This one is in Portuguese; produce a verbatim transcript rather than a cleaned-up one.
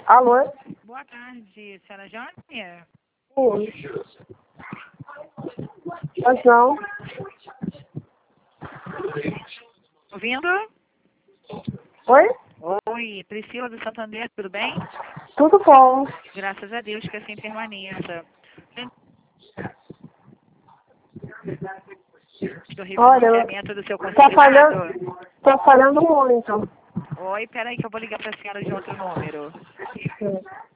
Alô? Boa tarde, senhora Jônia? Sim. Pois não. Ouvindo? Oi? Oi, Priscila do Santander, tudo bem? Tudo bom. Graças a Deus que assim permaneça. Do Olha, refinanciamento do seu tá consignado. falhando, tá falhando muito. Oi, peraí que eu vou ligar para a senhora de outro número. Sim.